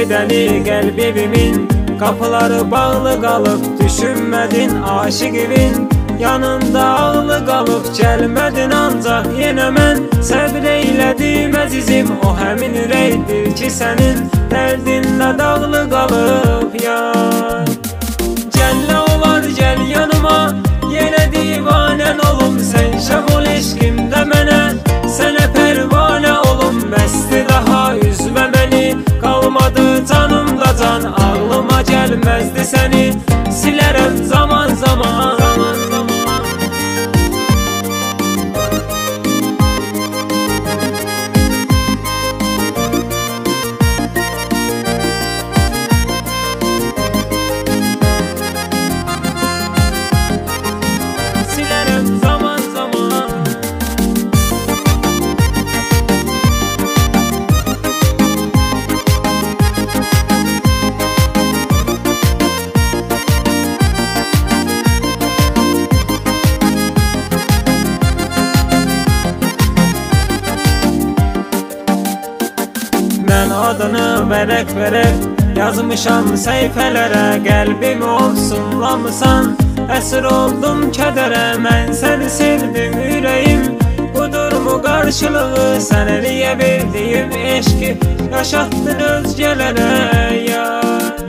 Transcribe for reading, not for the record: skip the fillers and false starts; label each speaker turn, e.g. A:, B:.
A: gedəni qəlb evimin qapıları bağlı qalıb, düşünmədin aşiq evin yanında ağlı qalıb, gəlmədin ancaq yenə mən səbr eylədim əzizim. O həmin ürəkdir ki sənin dərdinlə dağlı qalıb yar. Gəllə olar gəl yanıma, yenə divanən olum, sən şəf ol eşqimdə mənə, sənə pərvanə olum. Bəsdir daha üzmə məni, qalmadı canımda can, ağlıma gəlməzdi səni silərəm zaman zaman. Mən adını vərək-vərək yazmışam səhifələrə, qəlbimi olsunlamısan, əsir oldum kədərə. Mən səni sevdim ürəyim, budurmu qarşılığı, sən əliyə verdiyim eşqi yaşatdın özgələrə yar.